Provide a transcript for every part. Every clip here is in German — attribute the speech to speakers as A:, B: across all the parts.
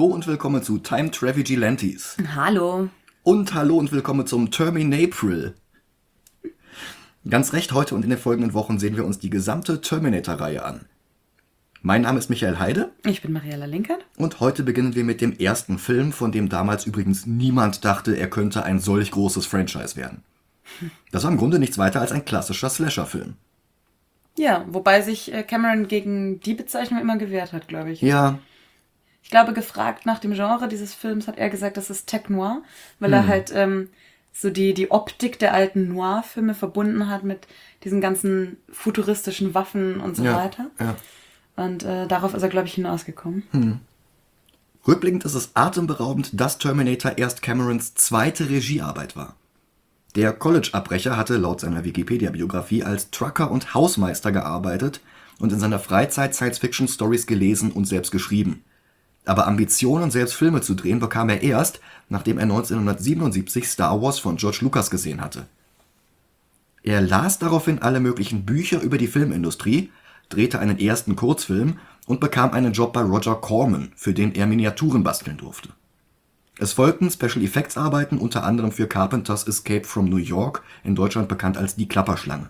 A: Hallo und willkommen zu Time Travigilantes.
B: Hallo.
A: Und hallo und willkommen zum Terminapril. Ganz recht, heute und in den folgenden Wochen sehen wir uns die gesamte Terminator-Reihe an. Mein Name ist Michael Heide.
B: Ich bin Mariella Linkert.
A: Und heute beginnen wir mit dem ersten Film, von dem damals übrigens niemand dachte, er könnte ein solch großes Franchise werden. Das war im Grunde nichts weiter als ein klassischer Slasher-Film.
B: Ja, wobei sich Cameron gegen die Bezeichnung immer gewehrt hat, glaube ich.
A: Ja.
B: Ich glaube, gefragt nach dem Genre dieses Films hat er gesagt, das ist Tech Noir, weil er halt so die Optik der alten Noir-Filme verbunden hat mit diesen ganzen futuristischen Waffen und so weiter.
A: Ja.
B: Und darauf ist er, glaube ich, hinausgekommen.
A: Rückblickend ist es atemberaubend, dass Terminator erst Camerons zweite Regiearbeit war. Der College-Abbrecher hatte laut seiner Wikipedia-Biografie als Trucker und Hausmeister gearbeitet und in seiner Freizeit Science-Fiction-Stories gelesen und selbst geschrieben. Aber Ambitionen, selbst Filme zu drehen, bekam er erst, nachdem er 1977 Star Wars von George Lucas gesehen hatte. Er las daraufhin alle möglichen Bücher über die Filmindustrie, drehte einen ersten Kurzfilm und bekam einen Job bei Roger Corman, für den er Miniaturen basteln durfte. Es folgten Special Effects Arbeiten unter anderem für Carpenters Escape from New York, in Deutschland bekannt als Die Klapperschlange.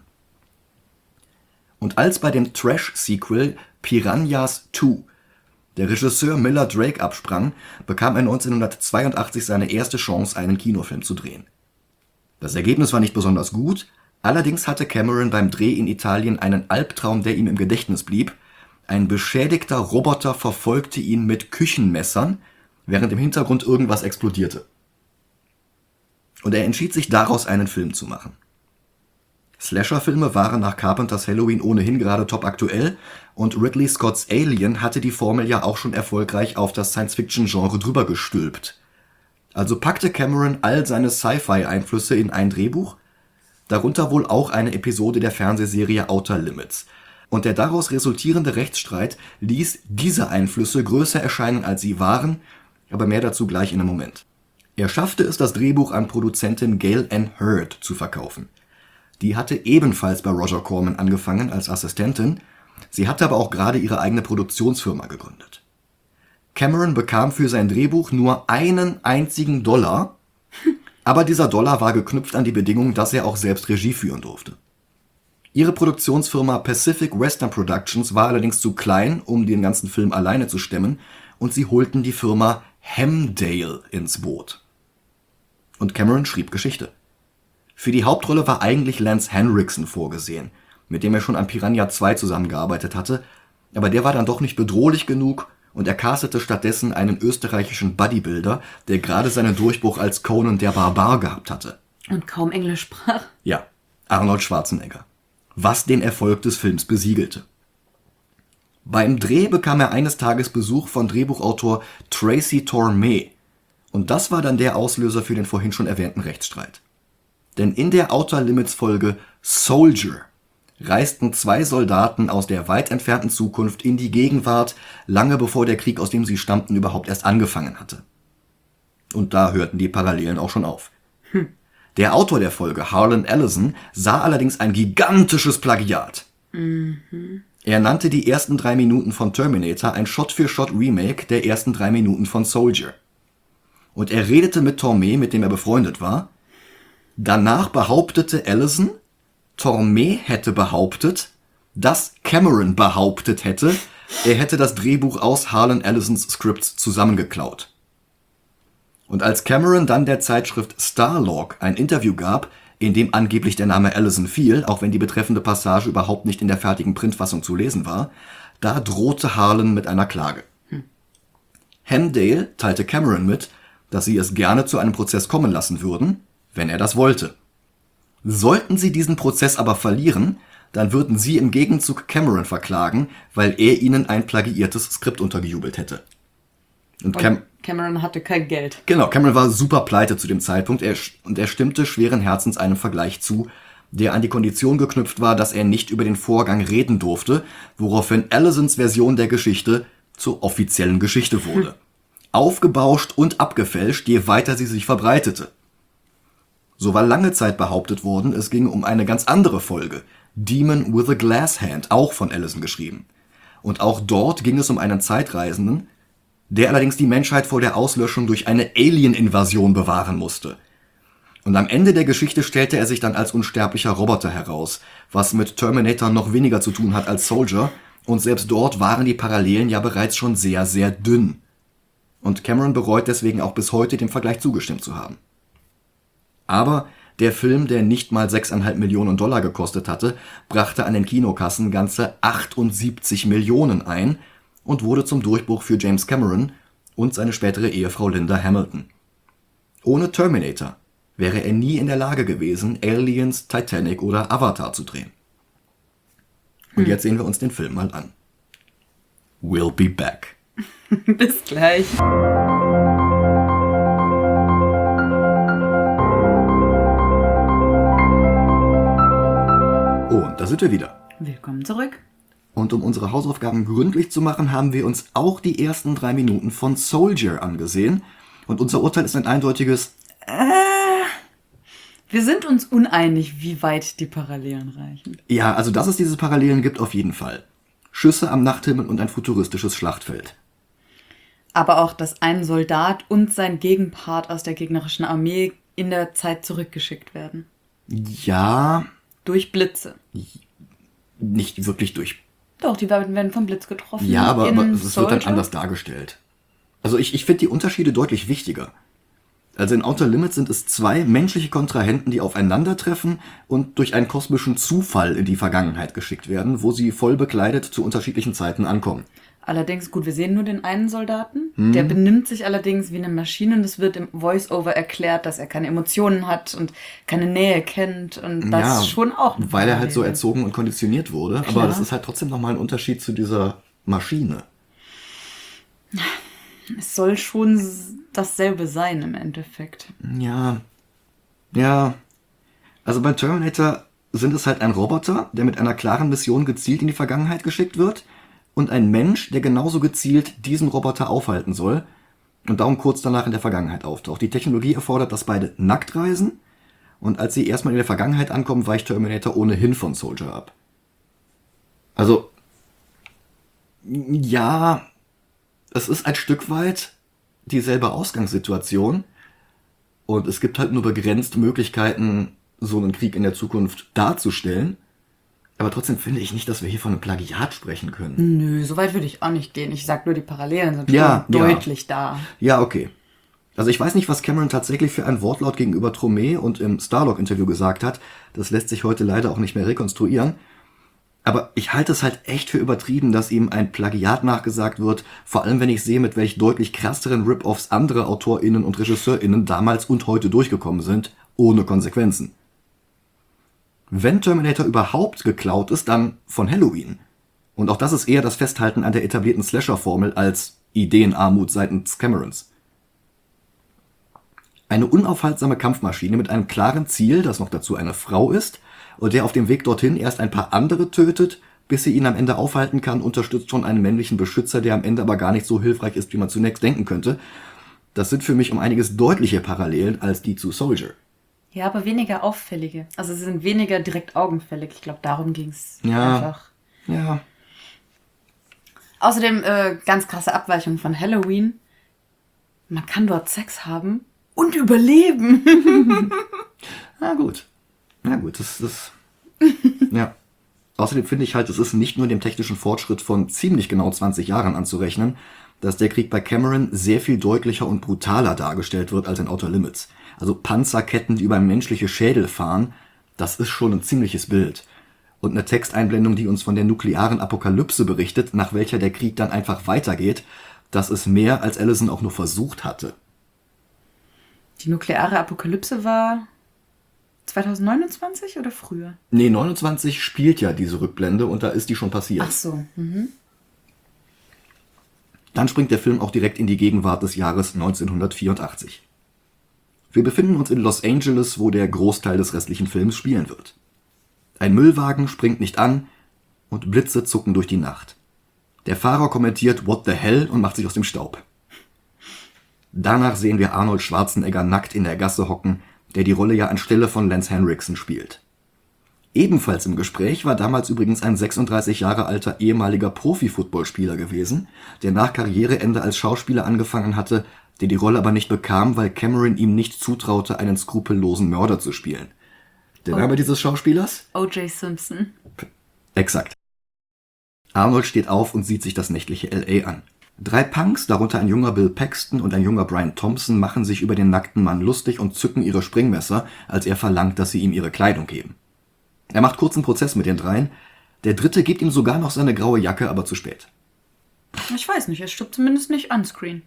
A: Und als bei dem Trash-Sequel Piranhas 2 der Regisseur Miller Drake absprang, bekam er 1982 seine erste Chance, einen Kinofilm zu drehen. Das Ergebnis war nicht besonders gut, allerdings hatte Cameron beim Dreh in Italien einen Albtraum, der ihm im Gedächtnis blieb. Ein beschädigter Roboter verfolgte ihn mit Küchenmessern, während im Hintergrund irgendwas explodierte. Und er entschied sich daraus, einen Film zu machen. Slasher-Filme waren nach Carpenters Halloween ohnehin gerade top aktuell und Ridley Scotts Alien hatte die Formel ja auch schon erfolgreich auf das Science-Fiction-Genre drüber gestülpt. Also packte Cameron all seine Sci-Fi-Einflüsse in ein Drehbuch, darunter wohl auch eine Episode der Fernsehserie Outer Limits. Und der daraus resultierende Rechtsstreit ließ diese Einflüsse größer erscheinen, als sie waren, aber mehr dazu gleich in einem Moment. Er schaffte es, das Drehbuch an Produzentin Gail Ann Hurd zu verkaufen. Die hatte ebenfalls bei Roger Corman angefangen als Assistentin, sie hatte aber auch gerade ihre eigene Produktionsfirma gegründet. Cameron bekam für sein Drehbuch nur einen einzigen $, aber dieser $, war geknüpft an die Bedingung, dass er auch selbst Regie führen durfte. Ihre Produktionsfirma Pacific Western Productions war allerdings zu klein, um den ganzen Film alleine zu stemmen, und sie holten die Firma Hemdale ins Boot. Und Cameron schrieb Geschichte. Für die Hauptrolle war eigentlich Lance Henriksen vorgesehen, mit dem er schon an Piranha 2 zusammengearbeitet hatte, aber der war dann doch nicht bedrohlich genug und er castete stattdessen einen österreichischen Bodybuilder, der gerade seinen Durchbruch als Conan der Barbar gehabt hatte.
B: Und kaum Englisch sprach.
A: Ja, Arnold Schwarzenegger. Was den Erfolg des Films besiegelte. Beim Dreh bekam er eines Tages Besuch von Drehbuchautor Tracy Torme. Und das war dann der Auslöser für den vorhin schon erwähnten Rechtsstreit. Denn in der Outer Limits Folge Soldier reisten 2 Soldaten aus der weit entfernten Zukunft in die Gegenwart, lange bevor der Krieg, aus dem sie stammten, überhaupt erst angefangen hatte. Und da hörten die Parallelen auch schon auf. Der Autor der Folge, Harlan Ellison, sah allerdings ein gigantisches Plagiat. Er nannte die ersten 3 Minuten von Terminator ein Shot-für-Shot-Remake der ersten 3 Minuten von Soldier. Und er redete mit Torme, mit dem er befreundet war. Danach behauptete Ellison, Torme hätte behauptet, dass Cameron behauptet hätte, er hätte das Drehbuch aus Harlan Ellisons Skripts zusammengeklaut. Und als Cameron dann der Zeitschrift Starlog ein Interview gab, in dem angeblich der Name Ellison fiel, auch wenn die betreffende Passage überhaupt nicht in der fertigen Printfassung zu lesen war, da drohte Harlan mit einer Klage. Hemdale teilte Cameron mit, dass sie es gerne zu einem Prozess kommen lassen würden, wenn er das wollte. Sollten sie diesen Prozess aber verlieren, dann würden sie im Gegenzug Cameron verklagen, weil er ihnen ein plagiiertes Skript untergejubelt hätte. Und
B: Cameron hatte kein Geld.
A: Genau, Cameron war super pleite zu dem Zeitpunkt und er stimmte schweren Herzens einem Vergleich zu, der an die Kondition geknüpft war, dass er nicht über den Vorgang reden durfte, woraufhin Ellisons Version der Geschichte zur offiziellen Geschichte wurde. Aufgebauscht und abgefälscht, je weiter sie sich verbreitete. So war lange Zeit behauptet worden, es ging um eine ganz andere Folge, Demon with a Glass Hand, auch von Ellison geschrieben. Und auch dort ging es um einen Zeitreisenden, der allerdings die Menschheit vor der Auslöschung durch eine Alien-Invasion bewahren musste. Und am Ende der Geschichte stellte er sich dann als unsterblicher Roboter heraus, was mit Terminator noch weniger zu tun hat als Soldier, und selbst dort waren die Parallelen ja bereits schon sehr, sehr dünn. Und Cameron bereut deswegen auch bis heute, dem Vergleich zugestimmt zu haben. Aber der Film, der nicht mal 6,5 Millionen Dollar gekostet hatte, brachte an den Kinokassen ganze 78 Millionen ein und wurde zum Durchbruch für James Cameron und seine spätere Ehefrau Linda Hamilton. Ohne Terminator wäre er nie in der Lage gewesen, Aliens, Titanic oder Avatar zu drehen. Und jetzt sehen wir uns den Film mal an. We'll be back.
B: Bis gleich.
A: Und da sind wir wieder.
B: Willkommen zurück.
A: Und um unsere Hausaufgaben gründlich zu machen, haben wir uns auch die ersten 3 Minuten von Soldier angesehen. Und unser Urteil ist ein eindeutiges...
B: Wir sind uns uneinig, wie weit die Parallelen reichen.
A: Ja, also dass es diese Parallelen gibt, auf jeden Fall. Schüsse am Nachthimmel und ein futuristisches Schlachtfeld.
B: Aber auch, dass ein Soldat und sein Gegenpart aus der gegnerischen Armee in der Zeit zurückgeschickt werden.
A: Ja...
B: Durch Blitze.
A: Nicht wirklich durch...
B: Doch, die werden vom Blitz getroffen.
A: Ja, aber es wird dann
B: Soldier.
A: anders dargestellt. Also ich finde die Unterschiede deutlich wichtiger. Also in Outer Limits sind es 2 menschliche Kontrahenten, die aufeinandertreffen und durch einen kosmischen Zufall in die Vergangenheit geschickt werden, wo sie voll bekleidet zu unterschiedlichen Zeiten ankommen.
B: Allerdings, gut, wir sehen nur den einen Soldaten. Der benimmt sich allerdings wie eine Maschine und es wird im Voice-Over erklärt, dass er keine Emotionen hat und keine Nähe kennt und das ist schon auch eine
A: weil er halt so
B: Parallele.
A: erzogen und konditioniert wurde.
B: Klar.
A: Aber das ist halt trotzdem nochmal ein Unterschied zu dieser Maschine.
B: Es soll schon dasselbe sein im Endeffekt.
A: Ja. Also bei Terminator sind es halt ein Roboter, der mit einer klaren Mission gezielt in die Vergangenheit geschickt wird, und ein Mensch, der genauso gezielt diesen Roboter aufhalten soll und darum kurz danach in der Vergangenheit auftaucht. Die Technologie erfordert, dass beide nackt reisen, und als sie erstmal in der Vergangenheit ankommen, weicht Terminator ohnehin von Soldier ab. Also, ja, es ist ein Stück weit dieselbe Ausgangssituation und es gibt halt nur begrenzt Möglichkeiten, so einen Krieg in der Zukunft darzustellen. Aber trotzdem finde ich nicht, dass wir hier von einem Plagiat sprechen können.
B: Nö, so weit würde ich auch nicht gehen. Ich sag nur, die Parallelen sind
A: Ja,
B: schon
A: ja.
B: deutlich da.
A: Ja, okay. Also ich weiß nicht, was Cameron tatsächlich für ein Wortlaut gegenüber Tromé und im Starlog-Interview gesagt hat. Das lässt sich heute leider auch nicht mehr rekonstruieren. Aber ich halte es halt echt für übertrieben, dass ihm ein Plagiat nachgesagt wird, vor allem wenn ich sehe, mit welch deutlich krasseren Rip-Offs andere AutorInnen und RegisseurInnen damals und heute durchgekommen sind, ohne Konsequenzen. Wenn Terminator überhaupt geklaut ist, dann von Halloween. Und auch das ist eher das Festhalten an der etablierten Slasher-Formel als Ideenarmut seitens Camerons. Eine unaufhaltsame Kampfmaschine mit einem klaren Ziel, das noch dazu eine Frau ist, und der auf dem Weg dorthin erst ein paar andere tötet, bis sie ihn am Ende aufhalten kann, unterstützt schon einen männlichen Beschützer, der am Ende aber gar nicht so hilfreich ist, wie man zunächst denken könnte. Das sind für mich um einiges deutliche Parallelen als die zu Soldier.
B: Ja, aber weniger auffällige. Also sie sind weniger direkt augenfällig. Ich glaube, darum ging es
A: Ja.
B: einfach.
A: Ja.
B: Außerdem ganz krasse Abweichung von Halloween. Man kann dort Sex haben und überleben.
A: Na gut, das ist... Ja. Außerdem finde ich halt, es ist nicht nur dem technischen Fortschritt von ziemlich genau 20 Jahren anzurechnen, dass der Krieg bei Cameron sehr viel deutlicher und brutaler dargestellt wird als in Outer Limits. Also Panzerketten, die über menschliche Schädel fahren, das ist schon ein ziemliches Bild. Und eine Texteinblendung, die uns von der nuklearen Apokalypse berichtet, nach welcher der Krieg dann einfach weitergeht, das ist mehr, als Ellison auch nur versucht hatte.
B: Die nukleare Apokalypse war 2029 oder früher?
A: Nee, 29 spielt ja diese Rückblende und da ist die schon passiert.
B: Ach so.
A: Dann springt der Film auch direkt in die Gegenwart des Jahres 1984. Wir befinden uns in Los Angeles, wo der Großteil des restlichen Films spielen wird. Ein Müllwagen springt nicht an und Blitze zucken durch die Nacht. Der Fahrer kommentiert "What the hell" und macht sich aus dem Staub. Danach sehen wir Arnold Schwarzenegger nackt in der Gasse hocken, der die Rolle ja anstelle von Lance Henriksen spielt. Ebenfalls im Gespräch war damals übrigens ein 36 Jahre alter ehemaliger Profi-Footballspieler gewesen, der nach Karriereende als Schauspieler angefangen hatte, der die Rolle aber nicht bekam, weil Cameron ihm nicht zutraute, einen skrupellosen Mörder zu spielen. Der Name dieses Schauspielers?
B: O.J. Simpson.
A: Exakt. Arnold steht auf und sieht sich das nächtliche L.A. an. 3 Punks, darunter ein junger Bill Paxton und ein junger Brian Thompson, machen sich über den nackten Mann lustig und zücken ihre Springmesser, als er verlangt, dass sie ihm ihre Kleidung geben. Er macht kurzen Prozess mit den 3. Der 3. gibt ihm sogar noch seine graue Jacke, aber zu spät.
B: Ich weiß nicht, er stirbt zumindest nicht onscreen.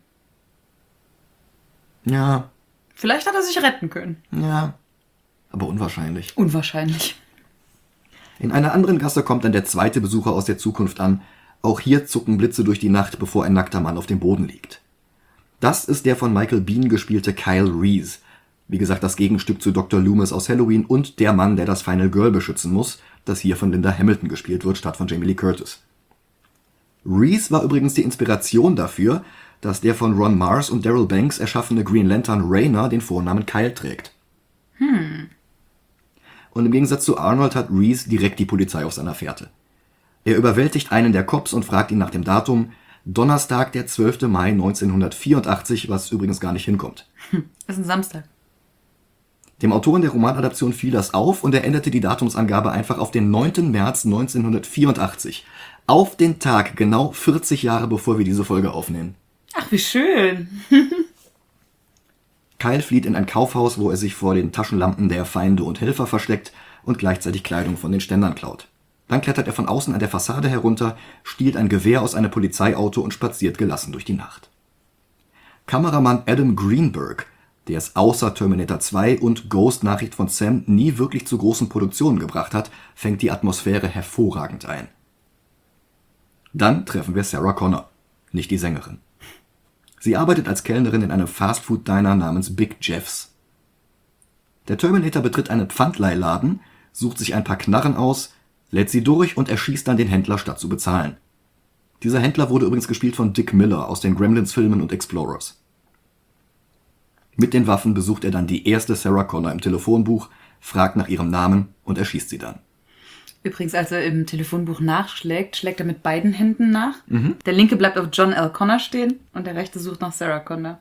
A: Ja.
B: Vielleicht hat er sich retten können.
A: Ja. Aber unwahrscheinlich.
B: Unwahrscheinlich.
A: In einer anderen Gasse kommt dann der 2. Besucher aus der Zukunft an. Auch hier zucken Blitze durch die Nacht, bevor ein nackter Mann auf dem Boden liegt. Das ist der von Michael Biehn gespielte Kyle Reese. Wie gesagt, das Gegenstück zu Dr. Loomis aus Halloween und der Mann, der das Final Girl beschützen muss, das hier von Linda Hamilton gespielt wird, statt von Jamie Lee Curtis. Reese war übrigens die Inspiration dafür, dass der von Ron Mars und Daryl Banks erschaffene Green Lantern Rayner den Vornamen Kyle trägt. Und im Gegensatz zu Arnold hat Reese direkt die Polizei auf seiner Fährte. Er überwältigt einen der Cops und fragt ihn nach dem Datum, Donnerstag, der 12. Mai 1984, was übrigens gar nicht hinkommt.
B: Das ist ein Samstag.
A: Dem Autoren der Romanadaption fiel das auf und er änderte die Datumsangabe einfach auf den 9. März 1984. Auf den Tag, genau 40 Jahre bevor wir diese Folge aufnehmen.
B: Ach, wie schön.
A: Kyle flieht in ein Kaufhaus, wo er sich vor den Taschenlampen der Feinde und Helfer versteckt und gleichzeitig Kleidung von den Ständern klaut. Dann klettert er von außen an der Fassade herunter, stiehlt ein Gewehr aus einem Polizeiauto und spaziert gelassen durch die Nacht. Kameramann Adam Greenberg, der es außer Terminator 2 und Ghost Nachricht von Sam nie wirklich zu großen Produktionen gebracht hat, fängt die Atmosphäre hervorragend ein. Dann treffen wir Sarah Connor, nicht die Sängerin. Sie arbeitet als Kellnerin in einem Fastfood-Diner namens Big Jeff's. Der Terminator betritt einen Pfandleihladen, sucht sich ein paar Knarren aus, lädt sie durch und erschießt dann den Händler, statt zu bezahlen. Dieser Händler wurde übrigens gespielt von Dick Miller aus den Gremlins-Filmen und Explorers. Mit den Waffen besucht er dann die erste Sarah Connor im Telefonbuch, fragt nach ihrem Namen und erschießt sie dann.
B: Übrigens, als er im Telefonbuch nachschlägt, schlägt er mit beiden Händen nach. Der linke bleibt auf John L. Connor stehen und der rechte sucht nach Sarah Connor.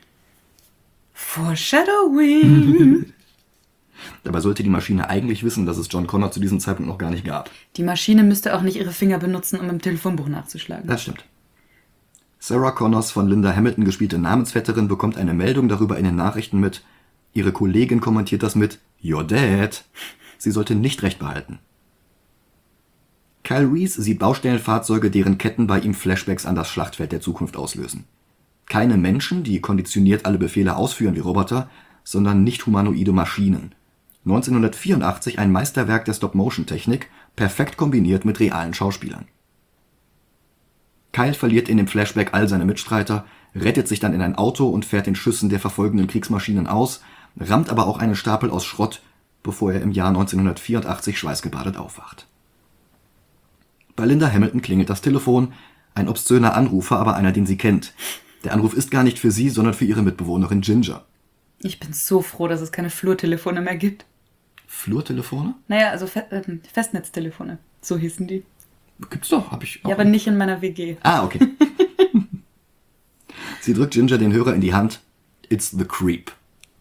B: Foreshadowing!
A: Dabei sollte die Maschine eigentlich wissen, dass es John Connor zu diesem Zeitpunkt noch gar nicht gab.
B: Die Maschine müsste auch nicht ihre Finger benutzen, um im Telefonbuch nachzuschlagen.
A: Das stimmt. Sarah Connors von Linda Hamilton gespielte Namensvetterin bekommt eine Meldung darüber in den Nachrichten mit. Ihre Kollegin kommentiert das mit Your Dad. Sie sollte nicht recht behalten. Kyle Reese sieht Baustellenfahrzeuge, deren Ketten bei ihm Flashbacks an das Schlachtfeld der Zukunft auslösen. Keine Menschen, die konditioniert alle Befehle ausführen wie Roboter, sondern nicht humanoide Maschinen. 1984 ein Meisterwerk der Stop-Motion-Technik, perfekt kombiniert mit realen Schauspielern. Kyle verliert in dem Flashback all seine Mitstreiter, rettet sich dann in ein Auto und fährt den Schüssen der verfolgenden Kriegsmaschinen aus, rammt aber auch einen Stapel aus Schrott, bevor er im Jahr 1984 schweißgebadet aufwacht. Bei Linda Hamilton klingelt das Telefon, ein obszöner Anrufer, aber einer, den sie kennt. Der Anruf ist gar nicht für sie, sondern für ihre Mitbewohnerin Ginger.
B: Ich bin so froh, dass es keine Flurtelefone mehr gibt.
A: Flurtelefone?
B: Naja, also Festnetztelefone. So hießen die.
A: Gibt's doch, hab ich auch.
B: Ja, aber nicht in meiner WG.
A: Ah, okay. Sie drückt Ginger den Hörer in die Hand. It's the Creep.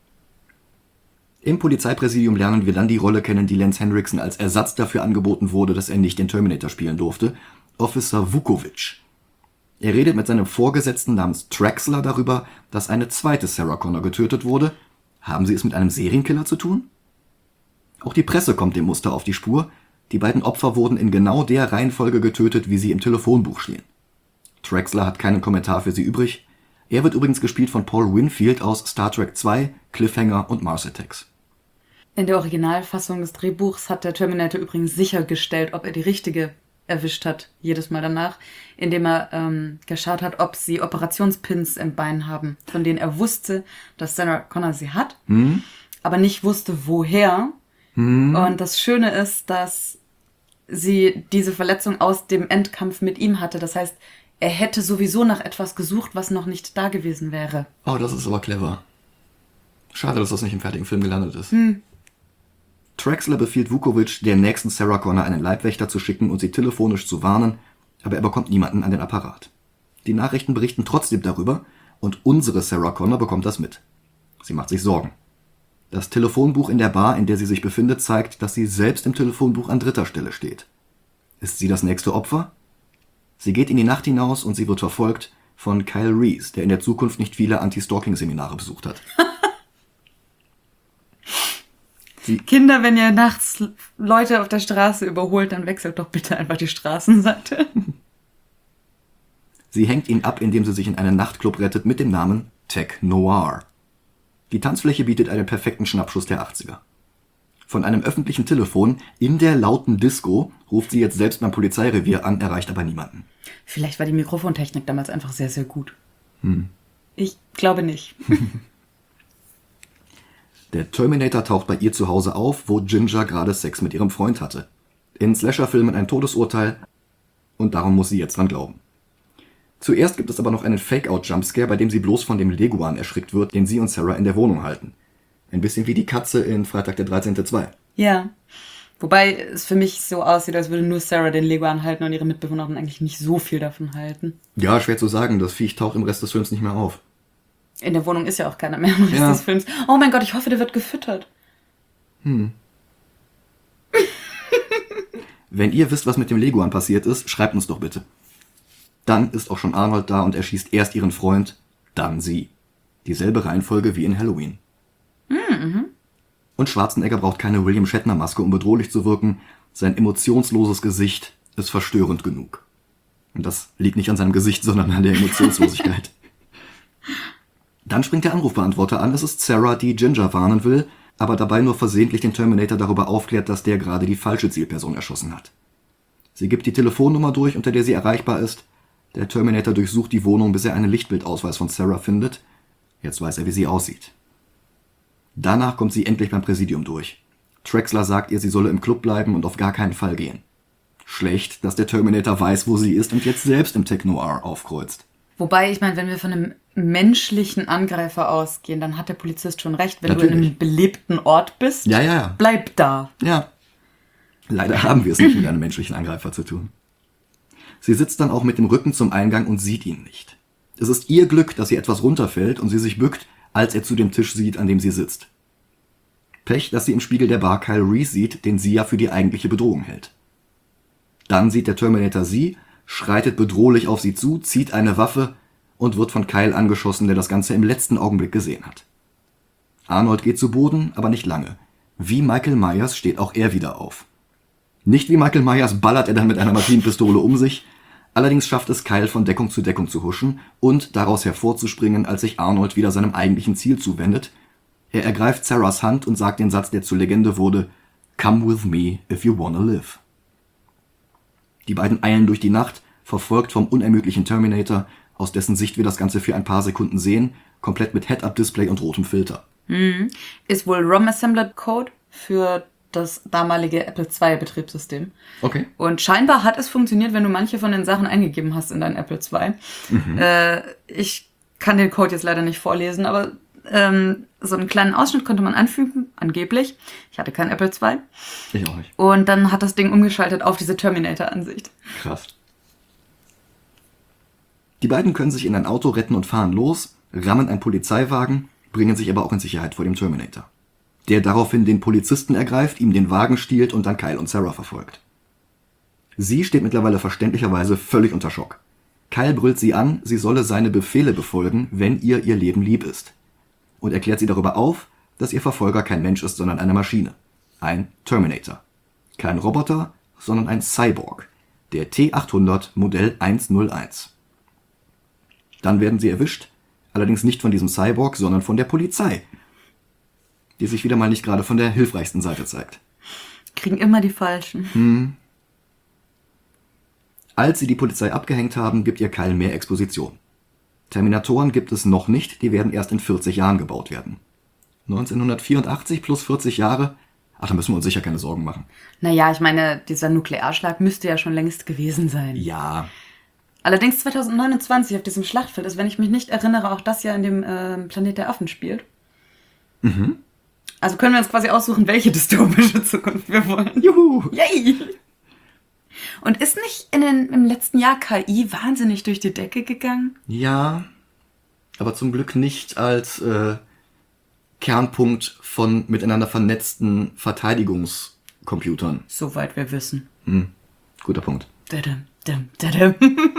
A: Im Polizeipräsidium lernen wir dann die Rolle kennen, die Lance Henriksen als Ersatz dafür angeboten wurde, dass er nicht den Terminator spielen durfte. Officer Vukovic. Er redet mit seinem Vorgesetzten namens Traxler darüber, dass eine zweite Sarah Connor getötet wurde. Haben sie es mit einem Serienkiller zu tun? Auch die Presse kommt dem Muster auf die Spur. Die beiden Opfer wurden in genau der Reihenfolge getötet, wie sie im Telefonbuch stehen. Traxler hat keinen Kommentar für sie übrig. Er wird übrigens gespielt von Paul Winfield aus Star Trek 2, Cliffhanger und Mars Attacks.
B: In der Originalfassung des Drehbuchs hat der Terminator übrigens sichergestellt, ob er die richtige erwischt hat, jedes Mal danach, indem er geschaut hat, ob sie Operationspins im Bein haben, von denen er wusste, dass Sarah Connor sie hat, aber nicht wusste, woher. Und das Schöne ist, dass sie diese Verletzung aus dem Endkampf mit ihm hatte. Das heißt, er hätte sowieso nach etwas gesucht, was noch nicht da gewesen wäre.
A: Oh, das ist aber clever. Schade, dass das nicht im fertigen Film gelandet ist. Traxler befiehlt Vukovic, der nächsten Sarah Connor einen Leibwächter zu schicken und sie telefonisch zu warnen, aber er bekommt niemanden an den Apparat. Die Nachrichten berichten trotzdem darüber und unsere Sarah Connor bekommt das mit. Sie macht sich Sorgen. Das Telefonbuch in der Bar, in der sie sich befindet, zeigt, dass sie selbst im Telefonbuch an 3. Stelle steht. Ist sie das nächste Opfer? Sie geht in die Nacht hinaus und sie wird verfolgt von Kyle Reese, der in der Zukunft nicht viele Anti-Stalking-Seminare besucht hat.
B: Kinder, wenn ihr nachts Leute auf der Straße überholt, dann wechselt doch bitte einfach die Straßenseite.
A: Sie hängt ihn ab, indem sie sich in einen Nachtclub rettet mit dem Namen Tech Noir. Die Tanzfläche bietet einen perfekten Schnappschuss der 80er. Von einem öffentlichen Telefon in der lauten Disco ruft sie jetzt selbst beim Polizeirevier an, erreicht aber niemanden.
B: Vielleicht war die Mikrofontechnik damals einfach sehr, sehr gut. Ich glaube nicht.
A: Der Terminator taucht bei ihr zu Hause auf, wo Ginger gerade Sex mit ihrem Freund hatte. In Slasher-Filmen ein Todesurteil und darum muss sie jetzt dran glauben. Zuerst gibt es aber noch einen Fake-Out-Jumpscare, bei dem sie bloß von dem Leguan erschrickt wird, den sie und Sarah in der Wohnung halten. Ein bisschen wie die Katze in Freitag der 13. 2.
B: Ja. Wobei es für mich so aussieht, als würde nur Sarah den Leguan halten und ihre Mitbewohnerin eigentlich nicht so viel davon halten.
A: Ja, schwer zu sagen, das Viech taucht im Rest des Films nicht mehr auf.
B: In der Wohnung ist ja auch keiner mehr im Rest des Films. Oh mein Gott, ich hoffe, der wird gefüttert.
A: Wenn ihr wisst, was mit dem Leguan passiert ist, schreibt uns doch bitte. Dann ist auch schon Arnold da und er schießt erst ihren Freund, dann sie. Dieselbe Reihenfolge wie in Halloween. Und Schwarzenegger braucht keine William Shatner-Maske, um bedrohlich zu wirken. Sein emotionsloses Gesicht ist verstörend genug. Und das liegt nicht an seinem Gesicht, sondern an der Emotionslosigkeit. Dann springt der Anrufbeantworter an. Es ist Sarah, die Ginger warnen will, aber dabei nur versehentlich den Terminator darüber aufklärt, dass der gerade die falsche Zielperson erschossen hat. Sie gibt die Telefonnummer durch, unter der sie erreichbar ist. Der Terminator durchsucht die Wohnung, bis er einen Lichtbildausweis von Sarah findet. Jetzt weiß er, wie sie aussieht. Danach kommt sie endlich beim Präsidium durch. Traxler sagt ihr, sie solle im Club bleiben und auf gar keinen Fall gehen. Schlecht, dass der Terminator weiß, wo sie ist und jetzt selbst im Tech Noir aufkreuzt.
B: Wobei, ich meine, wenn wir von einem menschlichen Angreifer ausgehen, dann hat der Polizist schon recht. Wenn
A: Natürlich.
B: du in einem belebten Ort bist,
A: Ja.
B: bleib da.
A: Ja. Leider haben wir es nicht mit einem menschlichen Angreifer zu tun. Sie sitzt dann auch mit dem Rücken zum Eingang und sieht ihn nicht. Es ist ihr Glück, dass ihr etwas runterfällt und sie sich bückt, als er zu dem Tisch sieht, an dem sie sitzt. Pech, dass sie im Spiegel der Bar Kyle Reese sieht, den sie ja für die eigentliche Bedrohung hält. Dann sieht der Terminator sie, schreitet bedrohlich auf sie zu, zieht eine Waffe und wird von Kyle angeschossen, der das Ganze im letzten Augenblick gesehen hat. Arnold geht zu Boden, aber nicht lange. Wie Michael Myers steht auch er wieder auf. Nicht wie Michael Myers ballert er dann mit einer Maschinenpistole um sich, allerdings schafft es Kyle von Deckung zu huschen und daraus hervorzuspringen, als sich Arnold wieder seinem eigentlichen Ziel zuwendet. Er ergreift Sarahs Hand und sagt den Satz, der zur Legende wurde: "Come with me if you wanna live." Die beiden eilen durch die Nacht, verfolgt vom unermüdlichen Terminator, aus dessen Sicht wir das Ganze für ein paar Sekunden sehen, komplett mit Head-Up-Display und rotem Filter.
B: Ist wohl ROM-Assembler-Code für das damalige Apple II Betriebssystem.
A: Okay.
B: Und scheinbar hat es funktioniert, wenn du manche von den Sachen eingegeben hast in dein Apple II. Ich kann den Code jetzt leider nicht vorlesen, aber so einen kleinen Ausschnitt konnte man anfügen, angeblich. Ich hatte kein Apple II.
A: Ich auch nicht.
B: Und dann hat das Ding umgeschaltet auf diese Terminator-Ansicht.
A: Krass. Die beiden können sich in ein Auto retten und fahren los, rammen einen Polizeiwagen, bringen sich aber auch in Sicherheit vor dem Terminator. Der daraufhin den Polizisten ergreift, ihm den Wagen stiehlt und dann Kyle und Sarah verfolgt. Sie steht mittlerweile verständlicherweise völlig unter Schock. Kyle brüllt sie an, sie solle seine Befehle befolgen, wenn ihr Leben lieb ist. Und erklärt sie darüber auf, dass ihr Verfolger kein Mensch ist, sondern eine Maschine. Ein Terminator. Kein Roboter, sondern ein Cyborg. Der T-800 Modell 101. Dann werden sie erwischt, allerdings nicht von diesem Cyborg, sondern von der Polizei, die sich wieder mal nicht gerade von der hilfreichsten Seite zeigt.
B: Kriegen immer die Falschen.
A: Als sie die Polizei abgehängt haben, gibt ihr Kyle mehr Exposition. Terminatoren gibt es noch nicht, die werden erst in 40 Jahren gebaut werden. 1984 plus 40 Jahre, da müssen wir uns sicher keine Sorgen machen.
B: Naja, ich meine, dieser Nuklearschlag müsste ja schon längst gewesen sein.
A: Ja.
B: Allerdings 2029 auf diesem Schlachtfeld ist, wenn ich mich nicht erinnere, auch das Jahr in dem Planet der Affen spielt. Also können wir uns quasi aussuchen, welche dystopische Zukunft wir wollen.
A: Juhu!
B: Yay! Und ist nicht im letzten Jahr KI wahnsinnig durch die Decke gegangen?
A: Ja, aber zum Glück nicht als Kernpunkt von miteinander vernetzten Verteidigungscomputern.
B: Soweit wir wissen.
A: Guter Punkt.
B: Dadam, dam, dadam.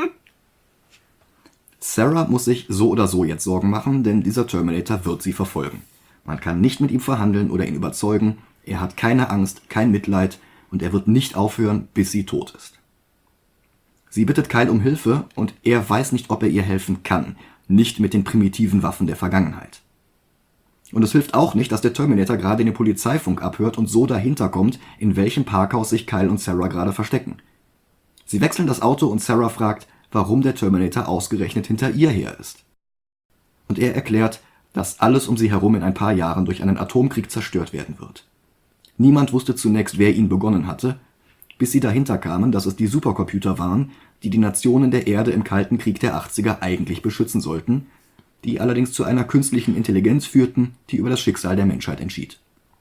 A: Sarah muss sich so oder so jetzt Sorgen machen, denn dieser Terminator wird sie verfolgen. Man kann nicht mit ihm verhandeln oder ihn überzeugen. Er hat keine Angst, kein Mitleid und er wird nicht aufhören, bis sie tot ist. Sie bittet Kyle um Hilfe und er weiß nicht, ob er ihr helfen kann. Nicht mit den primitiven Waffen der Vergangenheit. Und es hilft auch nicht, dass der Terminator gerade den Polizeifunk abhört und so dahinter kommt, in welchem Parkhaus sich Kyle und Sarah gerade verstecken. Sie wechseln das Auto und Sarah fragt, warum der Terminator ausgerechnet hinter ihr her ist. Und er erklärt, dass alles um sie herum in ein paar Jahren durch einen Atomkrieg zerstört werden wird. Niemand wusste zunächst, wer ihn begonnen hatte, bis sie dahinter kamen, dass es die Supercomputer waren, die die Nationen der Erde im Kalten Krieg der 80er eigentlich beschützen sollten, die allerdings zu einer künstlichen Intelligenz führten, die über das Schicksal der Menschheit entschied.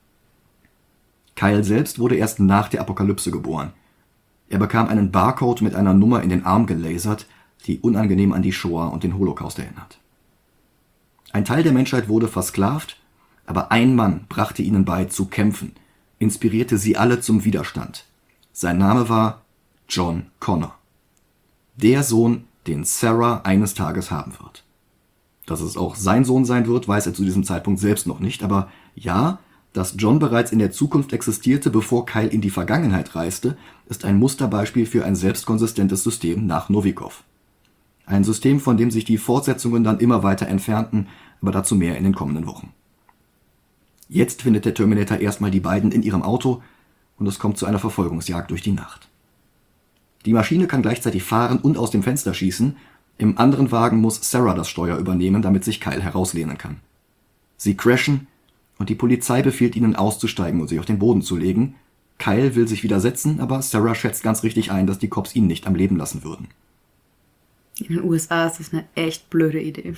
A: Kyle selbst wurde erst nach der Apokalypse geboren. Er bekam einen Barcode mit einer Nummer in den Arm gelasert, die unangenehm an die Shoah und den Holocaust erinnert. Ein Teil der Menschheit wurde versklavt, aber ein Mann brachte ihnen bei, zu kämpfen, inspirierte sie alle zum Widerstand. Sein Name war John Connor. Der Sohn, den Sarah eines Tages haben wird. Dass es auch sein Sohn sein wird, weiß er zu diesem Zeitpunkt selbst noch nicht, aber ja, dass John bereits in der Zukunft existierte, bevor Kyle in die Vergangenheit reiste, ist ein Musterbeispiel für ein selbstkonsistentes System nach Novikov. Ein System, von dem sich die Fortsetzungen dann immer weiter entfernten, aber dazu mehr in den kommenden Wochen. Jetzt findet der Terminator erstmal die beiden in ihrem Auto und es kommt zu einer Verfolgungsjagd durch die Nacht. Die Maschine kann gleichzeitig fahren und aus dem Fenster schießen, im anderen Wagen muss Sarah das Steuer übernehmen, damit sich Kyle herauslehnen kann. Sie crashen und die Polizei befiehlt ihnen auszusteigen und sich auf den Boden zu legen. Kyle will sich widersetzen, aber Sarah schätzt ganz richtig ein, dass die Cops ihn nicht am Leben lassen würden.
B: In den USA ist das eine echt blöde Idee.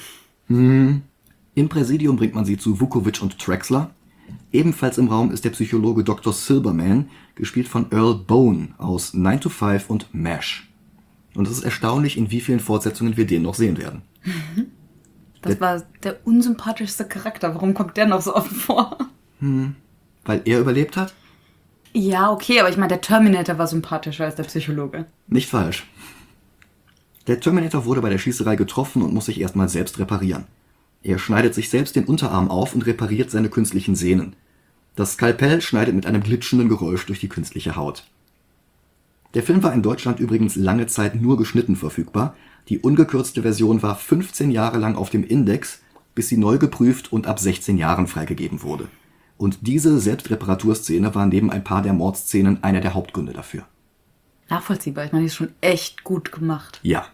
A: Im Präsidium bringt man sie zu Vukovic und Traxler. Ebenfalls im Raum ist der Psychologe Dr. Silberman, gespielt von Earl Bone aus 9 to 5 und MASH. Und es ist erstaunlich, in wie vielen Fortsetzungen wir den noch sehen werden.
B: Das war der unsympathischste Charakter. Warum kommt der noch so oft vor?
A: Weil er überlebt hat?
B: Ja, okay, aber ich meine, der Terminator war sympathischer als der Psychologe.
A: Nicht falsch. Der Terminator wurde bei der Schießerei getroffen und muss sich erstmal selbst reparieren. Er schneidet sich selbst den Unterarm auf und repariert seine künstlichen Sehnen. Das Skalpell schneidet mit einem glitschenden Geräusch durch die künstliche Haut. Der Film war in Deutschland übrigens lange Zeit nur geschnitten verfügbar. Die ungekürzte Version war 15 Jahre lang auf dem Index, bis sie neu geprüft und ab 16 Jahren freigegeben wurde. Und diese Selbstreparaturszene war neben ein paar der Mordszenen einer der Hauptgründe dafür.
B: Nachvollziehbar, ich meine, die ist schon echt gut gemacht.
A: Ja.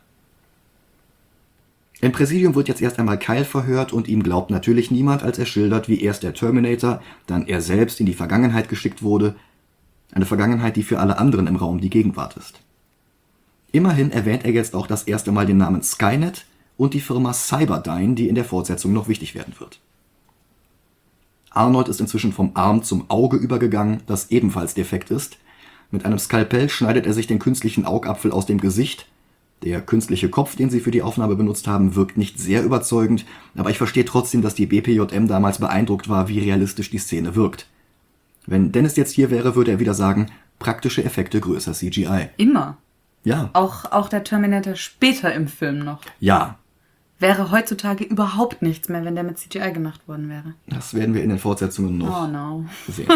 A: Im Präsidium wird jetzt erst einmal Kyle verhört und ihm glaubt natürlich niemand, als er schildert, wie erst der Terminator, dann er selbst in die Vergangenheit geschickt wurde. Eine Vergangenheit, die für alle anderen im Raum die Gegenwart ist. Immerhin erwähnt er jetzt auch das erste Mal den Namen Skynet und die Firma Cyberdyne, die in der Fortsetzung noch wichtig werden wird. Arnold ist inzwischen vom Arm zum Auge übergegangen, das ebenfalls defekt ist. Mit einem Skalpell schneidet er sich den künstlichen Augapfel aus dem Gesicht. Der künstliche Kopf, den sie für die Aufnahme benutzt haben, wirkt nicht sehr überzeugend, aber ich verstehe trotzdem, dass die BPJM damals beeindruckt war, wie realistisch die Szene wirkt. Wenn Dennis jetzt hier wäre, würde er wieder sagen, praktische Effekte größer CGI.
B: Immer.
A: Ja.
B: Auch der Terminator später im Film noch.
A: Ja.
B: Wäre heutzutage überhaupt nichts mehr, wenn der mit CGI gemacht worden wäre.
A: Das werden wir in den Fortsetzungen noch sehen.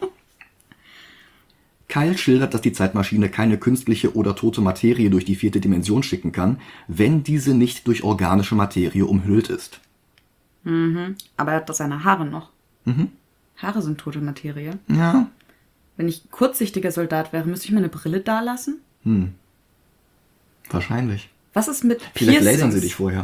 A: Kyle schildert, dass die Zeitmaschine keine künstliche oder tote Materie durch die 4. Dimension schicken kann, wenn diese nicht durch organische Materie umhüllt ist.
B: Aber er hat doch seine Haare noch. Haare sind tote Materie.
A: Ja.
B: Wenn ich kurzsichtiger Soldat wäre, müsste ich mir eine Brille dalassen?
A: Wahrscheinlich.
B: Was ist mit
A: Vielleicht
B: Piercings?
A: lasern sie dich vorher.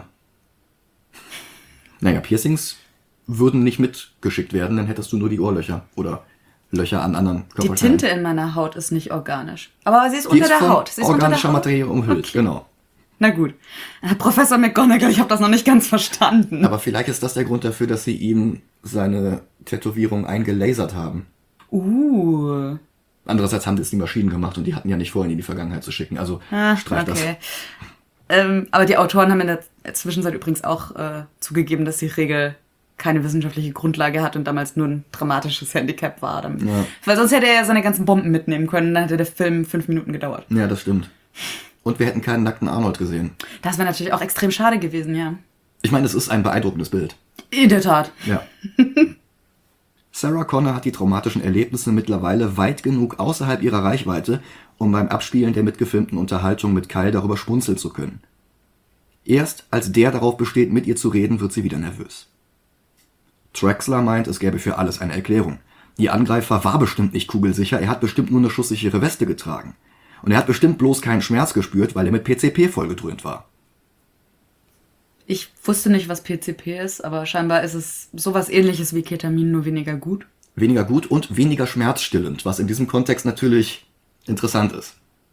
A: Naja, Piercings würden nicht mitgeschickt werden, dann hättest du nur die Ohrlöcher oder Löcher an anderen
B: Die
A: Körperteilen.
B: Tinte in meiner Haut ist nicht organisch. Aber sie ist
A: Die
B: unter
A: ist
B: der
A: von
B: Haut. Sie ist unter der
A: organischer
B: Haut.
A: Materie umhüllt,
B: Okay.
A: genau.
B: Na gut. Herr Professor McGonagall, ich habe das noch nicht ganz verstanden.
A: Aber vielleicht ist das der Grund dafür, dass sie ihm seine Tätowierung eingelasert haben. Andererseits haben das die Maschinen gemacht und die hatten ja nicht vor, ihn in die Vergangenheit zu schicken. Also streich das.
B: Aber die Autoren haben in der Zwischenzeit übrigens auch zugegeben, dass die Regel keine wissenschaftliche Grundlage hat und damals nur ein dramatisches Handicap war. Weil sonst hätte er ja seine ganzen Bomben mitnehmen können, dann hätte der Film 5 Minuten gedauert.
A: Ja, das stimmt. Und wir hätten keinen nackten Arnold gesehen.
B: Das wäre natürlich auch extrem schade gewesen, ja.
A: Ich meine, es ist ein beeindruckendes Bild.
B: In der Tat.
A: Ja. Sarah Connor hat die traumatischen Erlebnisse mittlerweile weit genug außerhalb ihrer Reichweite, um beim Abspielen der mitgefilmten Unterhaltung mit Kyle darüber schmunzeln zu können. Erst als der darauf besteht, mit ihr zu reden, wird sie wieder nervös. Traxler meint, es gäbe für alles eine Erklärung. Ihr Angreifer war bestimmt nicht kugelsicher, er hat bestimmt nur eine schusssichere Weste getragen. Und er hat bestimmt bloß keinen Schmerz gespürt, weil er mit PCP vollgedröhnt war.
B: Ich wusste nicht, was PCP ist, aber scheinbar ist es sowas Ähnliches wie Ketamin, nur weniger gut.
A: Weniger gut und weniger schmerzstillend, was in diesem Kontext natürlich interessant ist.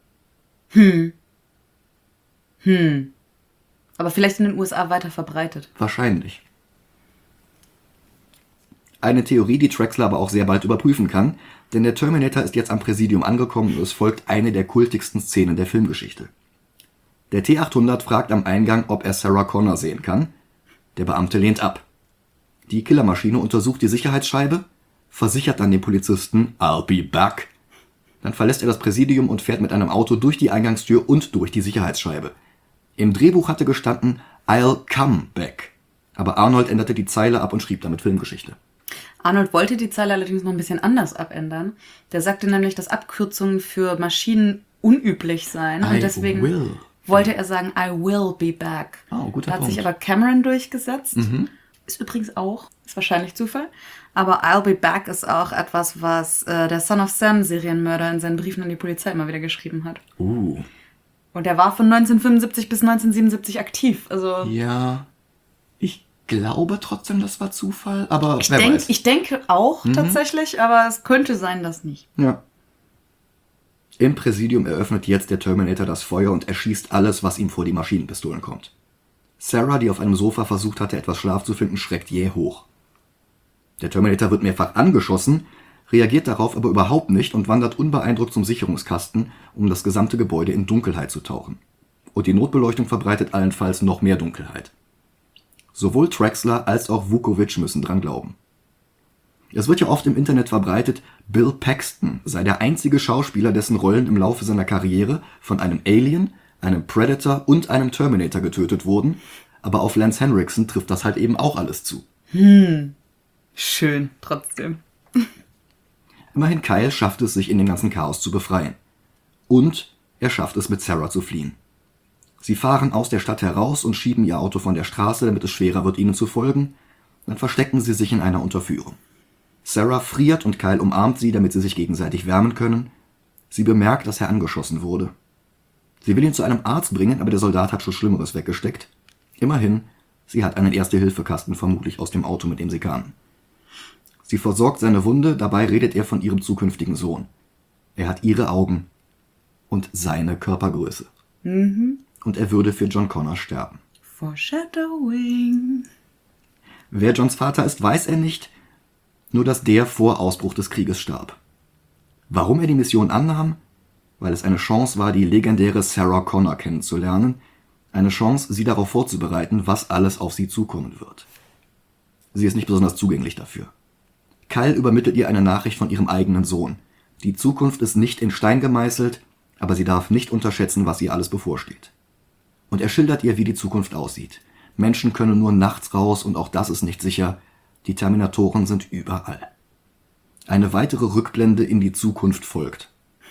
B: Aber vielleicht in den USA weiter verbreitet.
A: Wahrscheinlich. Eine Theorie, die Traxler aber auch sehr bald überprüfen kann, denn der Terminator ist jetzt am Präsidium angekommen und es folgt eine der kultigsten Szenen der Filmgeschichte. Der T-800 fragt am Eingang, ob er Sarah Connor sehen kann. Der Beamte lehnt ab. Die Killermaschine untersucht die Sicherheitsscheibe, versichert dann dem Polizisten, I'll be back. Dann verlässt er das Präsidium und fährt mit einem Auto durch die Eingangstür und durch die Sicherheitsscheibe. Im Drehbuch hatte gestanden, I'll come back. Aber Arnold änderte die Zeile ab und schrieb damit Filmgeschichte.
B: Arnold wollte die Zeile allerdings noch ein bisschen anders abändern. Der sagte nämlich, dass Abkürzungen für Maschinen unüblich seien. Und deswegen wollte er sagen, I will be back.
A: Oh, guter
B: Da hat
A: Punkt.
B: sich aber Cameron durchgesetzt. Ist übrigens auch, ist wahrscheinlich Zufall. Aber I'll be back ist auch etwas, was der Son of Sam Serienmörder in seinen Briefen an die Polizei immer wieder geschrieben hat. Und er war von 1975 bis 1977 aktiv. Also
A: Ja, ich glaube trotzdem, das war Zufall, aber wer weiß.
B: Ich denke auch tatsächlich, aber es könnte sein, dass nicht.
A: Ja. Im Präsidium eröffnet jetzt der Terminator das Feuer und erschießt alles, was ihm vor die Maschinenpistolen kommt. Sarah, die auf einem Sofa versucht hatte, etwas Schlaf zu finden, schreckt jäh hoch. Der Terminator wird mehrfach angeschossen, reagiert darauf aber überhaupt nicht und wandert unbeeindruckt zum Sicherungskasten, um das gesamte Gebäude in Dunkelheit zu tauchen. Und die Notbeleuchtung verbreitet allenfalls noch mehr Dunkelheit. Sowohl Traxler als auch Vukovic müssen dran glauben. Es wird ja oft im Internet verbreitet, Bill Paxton sei der einzige Schauspieler, dessen Rollen im Laufe seiner Karriere von einem Alien, einem Predator und einem Terminator getötet wurden, aber auf Lance Henriksen trifft das halt eben auch alles zu.
B: Schön, trotzdem.
A: Immerhin Kyle schafft es, sich in dem ganzen Chaos zu befreien. Und er schafft es, mit Sarah zu fliehen. Sie fahren aus der Stadt heraus und schieben ihr Auto von der Straße, damit es schwerer wird, ihnen zu folgen. Dann verstecken sie sich in einer Unterführung. Sarah friert und Kyle umarmt sie, damit sie sich gegenseitig wärmen können. Sie bemerkt, dass er angeschossen wurde. Sie will ihn zu einem Arzt bringen, aber der Soldat hat schon Schlimmeres weggesteckt. Immerhin, sie hat einen Erste-Hilfe-Kasten vermutlich aus dem Auto, mit dem sie kamen. Sie versorgt seine Wunde, dabei redet er von ihrem zukünftigen Sohn. Er hat ihre Augen und seine Körpergröße. Und er würde für John Connor sterben.
B: Foreshadowing.
A: Wer Johns Vater ist, weiß er nicht, nur dass der vor Ausbruch des Krieges starb. Warum er die Mission annahm? Weil es eine Chance war, die legendäre Sarah Connor kennenzulernen, eine Chance, sie darauf vorzubereiten, was alles auf sie zukommen wird. Sie ist nicht besonders zugänglich dafür. Kyle übermittelt ihr eine Nachricht von ihrem eigenen Sohn. Die Zukunft ist nicht in Stein gemeißelt, aber sie darf nicht unterschätzen, was ihr alles bevorsteht. Und er schildert ihr, wie die Zukunft aussieht. Menschen können nur nachts raus und auch das ist nicht sicher. Die Terminatoren sind überall. Eine weitere Rückblende in die Zukunft folgt.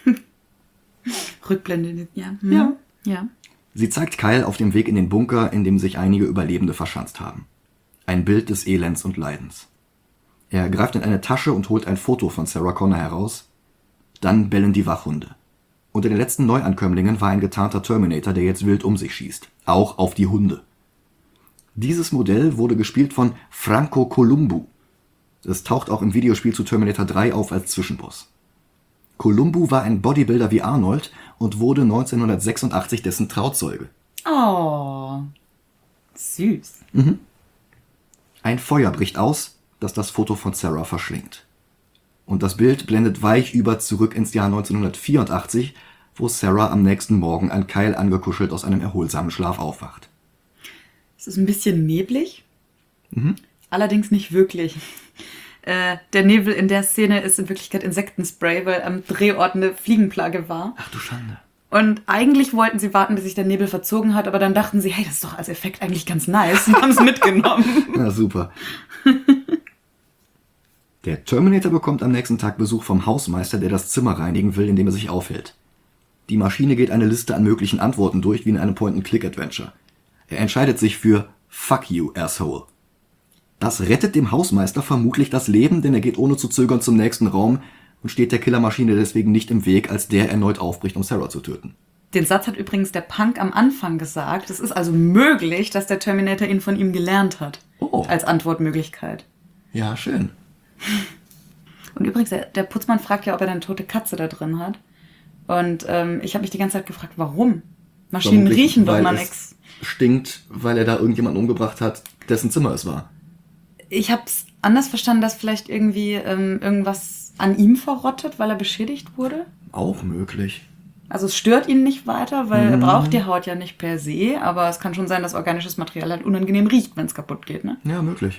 B: Rückblende, ja. Ja.
A: Sie zeigt Kyle auf dem Weg in den Bunker, in dem sich einige Überlebende verschanzt haben. Ein Bild des Elends und Leidens. Er greift in eine Tasche und holt ein Foto von Sarah Connor heraus. Dann bellen die Wachhunde. Unter den letzten Neuankömmlingen war ein getarnter Terminator, der jetzt wild um sich schießt. Auch auf die Hunde. Dieses Modell wurde gespielt von Franco Columbu. Es taucht auch im Videospiel zu Terminator 3 auf als Zwischenboss. Columbu war ein Bodybuilder wie Arnold und wurde 1986 dessen Trauzeuge.
B: Oh, süß.
A: Ein Feuer bricht aus, das das Foto von Sarah verschlingt. Und das Bild blendet weich über zurück ins Jahr 1984, wo Sarah am nächsten Morgen an Kyle angekuschelt aus einem erholsamen Schlaf aufwacht.
B: Es ist ein bisschen neblig, allerdings nicht wirklich. Der Nebel in der Szene ist in Wirklichkeit Insektenspray, weil am Drehort eine Fliegenplage war.
A: Ach du Schande.
B: Und eigentlich wollten sie warten, bis sich der Nebel verzogen hat, aber dann dachten sie, hey, das ist doch als Effekt eigentlich ganz nice und haben es mitgenommen.
A: Na super. Der Terminator bekommt am nächsten Tag Besuch vom Hausmeister, der das Zimmer reinigen will, in dem er sich aufhält. Die Maschine geht eine Liste an möglichen Antworten durch, wie in einem Point-and-Click-Adventure. Er entscheidet sich für Fuck you, asshole. Das rettet dem Hausmeister vermutlich das Leben, denn er geht ohne zu zögern zum nächsten Raum und steht der Killermaschine deswegen nicht im Weg, als der erneut aufbricht, um Sarah zu töten.
B: Den Satz hat übrigens der Punk am Anfang gesagt. Es ist also möglich, dass der Terminator ihn von ihm gelernt hat.
A: Oh.
B: Als Antwortmöglichkeit.
A: Ja, schön.
B: Und übrigens, der Putzmann fragt ja, ob er eine tote Katze da drin hat. Und ich habe mich die ganze Zeit gefragt, warum? Maschinen
A: Vermutlich,
B: riechen doch
A: weil
B: mal
A: es
B: nix.
A: Stinkt, weil er da irgendjemanden umgebracht hat, dessen Zimmer es war.
B: Ich habe es anders verstanden, dass vielleicht irgendwie irgendwas an ihm verrottet, weil er beschädigt wurde.
A: Auch möglich.
B: Also es stört ihn nicht weiter, weil er braucht die Haut ja nicht per se. Aber es kann schon sein, dass organisches Material halt unangenehm riecht, wenn es kaputt geht, ne?
A: Ja, möglich.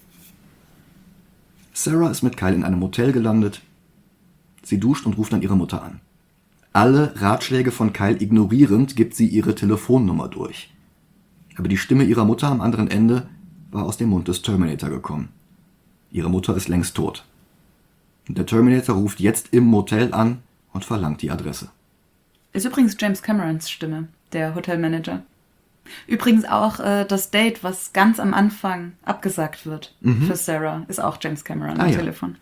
A: Sarah ist mit Kyle in einem Hotel gelandet. Sie duscht und ruft dann ihre Mutter an. Alle Ratschläge von Kyle ignorierend gibt sie ihre Telefonnummer durch. Aber die Stimme ihrer Mutter am anderen Ende war aus dem Mund des Terminator gekommen. Ihre Mutter ist längst tot. Und der Terminator ruft jetzt im Motel an und verlangt die Adresse.
B: Ist übrigens James Camerons Stimme, der Hotelmanager. Übrigens auch das Date, was ganz am Anfang abgesagt wird für Sarah, ist auch James Cameron am Telefon.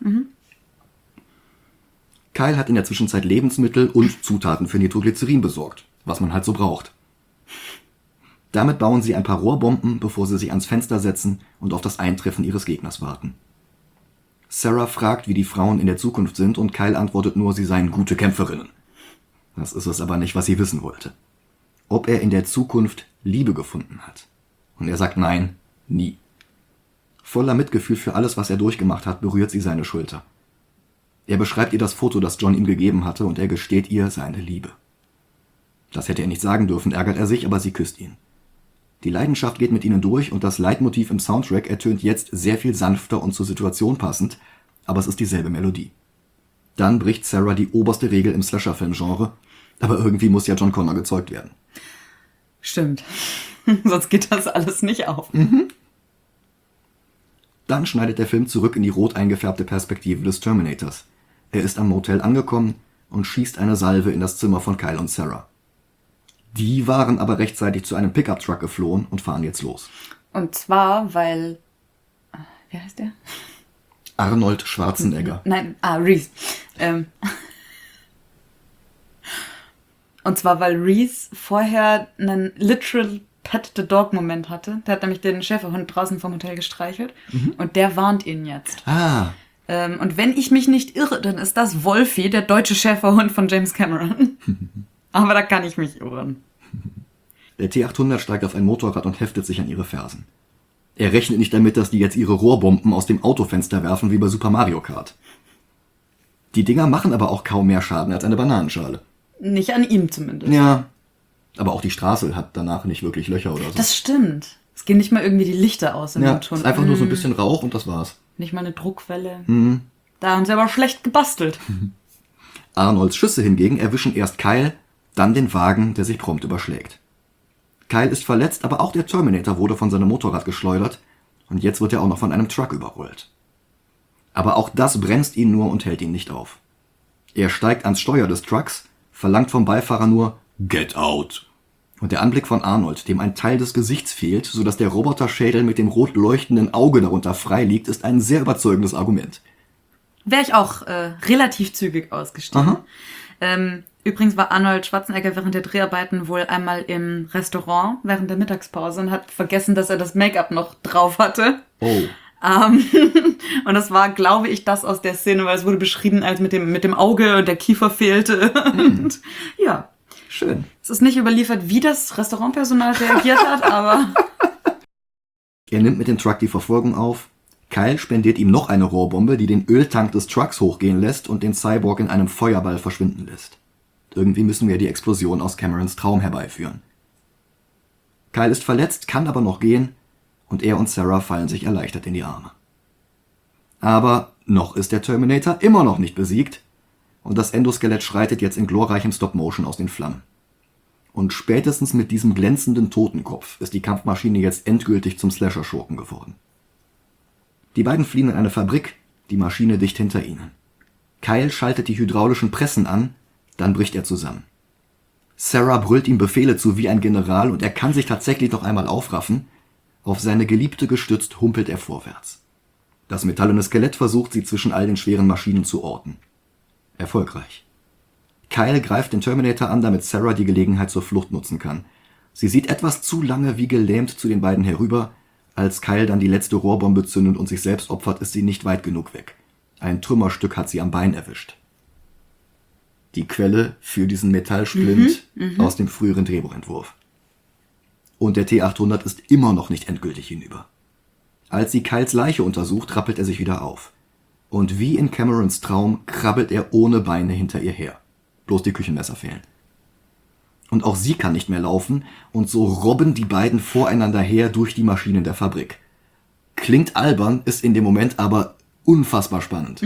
A: Kyle hat in der Zwischenzeit Lebensmittel und Zutaten für Nitroglycerin besorgt, was man halt so braucht. Damit bauen sie ein paar Rohrbomben, bevor sie sich ans Fenster setzen und auf das Eintreffen ihres Gegners warten. Sarah fragt, wie die Frauen in der Zukunft sind, und Kyle antwortet nur, sie seien gute Kämpferinnen. Das ist es aber nicht, was sie wissen wollte. Ob er in der Zukunft Liebe gefunden hat. Und er sagt nein, nie. Voller Mitgefühl für alles, was er durchgemacht hat, berührt sie seine Schulter. Er beschreibt ihr das Foto, das John ihm gegeben hatte, und er gesteht ihr seine Liebe. Das hätte er nicht sagen dürfen, ärgert er sich, aber sie küsst ihn. Die Leidenschaft geht mit ihnen durch und das Leitmotiv im Soundtrack ertönt jetzt sehr viel sanfter und zur Situation passend, aber es ist dieselbe Melodie. Dann bricht Sarah die oberste Regel im Slasher-Film-Genre, aber irgendwie muss ja John Connor gezeugt werden.
B: Stimmt. Sonst geht das alles nicht auf.
A: Dann schneidet der Film zurück in die rot eingefärbte Perspektive des Terminators. Er ist am Motel angekommen und schießt eine Salve in das Zimmer von Kyle und Sarah. Die waren aber rechtzeitig zu einem Pickup-Truck geflohen und fahren jetzt los.
B: Und zwar, weil... Wie heißt der?
A: Arnold Schwarzenegger.
B: Nein, Reese. Und zwar, weil Reese vorher einen literal Pet-the-Dog-Moment hatte. Der hat nämlich den Schäferhund draußen vom Hotel gestreichelt. Und der warnt ihn jetzt. Und wenn ich mich nicht irre, dann ist das Wolfie, der deutsche Schäferhund von James Cameron. Aber da kann ich mich irren.
A: Der T-800 steigt auf ein Motorrad und heftet sich an ihre Fersen. Er rechnet nicht damit, dass die jetzt ihre Rohrbomben aus dem Autofenster werfen wie bei Super Mario Kart. Die Dinger machen aber auch kaum mehr Schaden als eine Bananenschale.
B: Nicht an ihm zumindest.
A: Ja, aber auch die Straße hat danach nicht wirklich Löcher oder so.
B: Das stimmt. Es gehen nicht mal irgendwie die Lichter aus in dem Tunnel.
A: Ist einfach nur so ein bisschen Rauch und das war's.
B: Nicht mal eine Druckwelle. Da haben sie aber schlecht gebastelt.
A: Arnolds Schüsse hingegen erwischen erst Kyle, dann den Wagen, der sich prompt überschlägt. Kyle ist verletzt, aber auch der Terminator wurde von seinem Motorrad geschleudert und jetzt wird er auch noch von einem Truck überrollt. Aber auch das bremst ihn nur und hält ihn nicht auf. Er steigt ans Steuer des Trucks, verlangt vom Beifahrer nur Get out! Und der Anblick von Arnold, dem ein Teil des Gesichts fehlt, sodass der Roboterschädel mit dem rot leuchtenden Auge darunter frei liegt, ist ein sehr überzeugendes Argument.
B: Wäre ich auch relativ zügig ausgestiegen. Übrigens war Arnold Schwarzenegger während der Dreharbeiten wohl einmal im Restaurant während der Mittagspause und hat vergessen, dass er das Make-up noch drauf hatte.
A: Oh.
B: Und das war, glaube ich, das aus der Szene, weil es wurde beschrieben als mit dem Auge und der Kiefer fehlte. Und ja.
A: Schön.
B: Es ist nicht überliefert, wie das Restaurantpersonal reagiert hat, aber...
A: Er nimmt mit dem Truck die Verfolgung auf. Kyle spendiert ihm noch eine Rohrbombe, die den Öltank des Trucks hochgehen lässt und den Cyborg in einem Feuerball verschwinden lässt. Irgendwie müssen wir die Explosion aus Camerons Traum herbeiführen. Kyle ist verletzt, kann aber noch gehen und er und Sarah fallen sich erleichtert in die Arme. Aber noch ist der Terminator immer noch nicht besiegt und das Endoskelett schreitet jetzt in glorreichem Stop-Motion aus den Flammen. Und spätestens mit diesem glänzenden Totenkopf ist die Kampfmaschine jetzt endgültig zum Slasher-Schurken geworden. Die beiden fliehen in eine Fabrik, die Maschine dicht hinter ihnen. Kyle schaltet die hydraulischen Pressen an, dann bricht er zusammen. Sarah brüllt ihm Befehle zu wie ein General und er kann sich tatsächlich noch einmal aufraffen. Auf seine Geliebte gestützt humpelt er vorwärts. Das metallene Skelett versucht, sie zwischen all den schweren Maschinen zu orten. Erfolgreich. Kyle greift den Terminator an, damit Sarah die Gelegenheit zur Flucht nutzen kann. Sie sieht etwas zu lange wie gelähmt zu den beiden herüber. Als Kyle dann die letzte Rohrbombe zündet und sich selbst opfert, ist sie nicht weit genug weg. Ein Trümmerstück hat sie am Bein erwischt. Die Quelle für diesen Metallsplint aus dem früheren Drehbuchentwurf. Und der T-800 ist immer noch nicht endgültig hinüber. Als sie Kyles Leiche untersucht, rappelt er sich wieder auf. Und wie in Camerons Traum krabbelt er ohne Beine hinter ihr her. Bloß die Küchenmesser fehlen. Und auch sie kann nicht mehr laufen und so robben die beiden voreinander her durch die Maschinen der Fabrik. Klingt albern, ist in dem Moment aber unfassbar spannend.